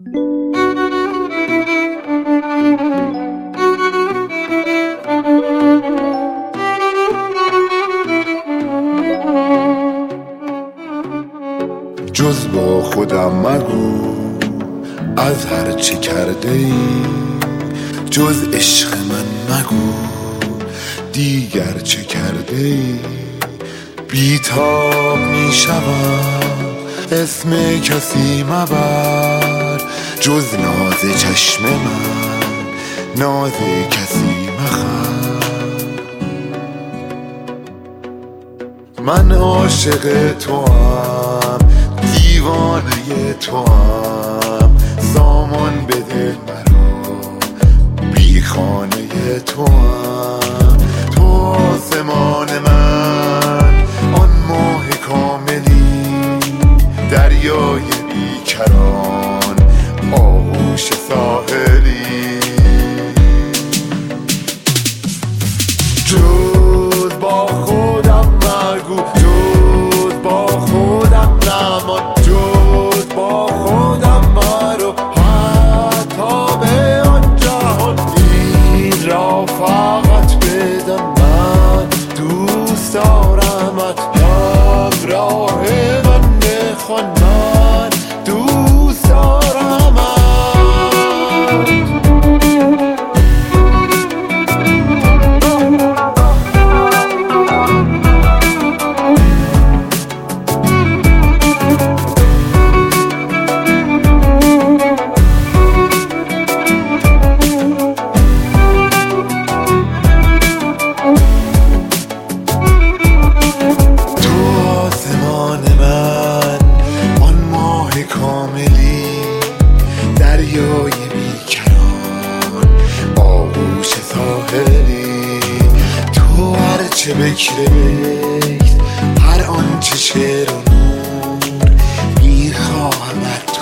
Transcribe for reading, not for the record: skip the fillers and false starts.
جز با خودم مگو از هر چه کرده ای، جز عشق من مگو دیگر چه کرده ای. بیتاب می شوم اسم کسی مبر، جز ناز چشم من ناز کسی مخر. من عاشق توام، دیوانه توام، سامان بده مرا بی خانه توام. تو آسمان من آن ماه کاملی، دریای بیکران آغوش ساحلی. جز با خودم مگو، جز با خودم نمان، جز با خودم مرو حتی به آن جهان. این را فقط بدان من دوست دارمت، همراه من بخوان من دوست دارمت. دریای بیکران آغوش ساحلی. تو هرچه بکر بیت، هر آنچه شعر و نور، میخواهمت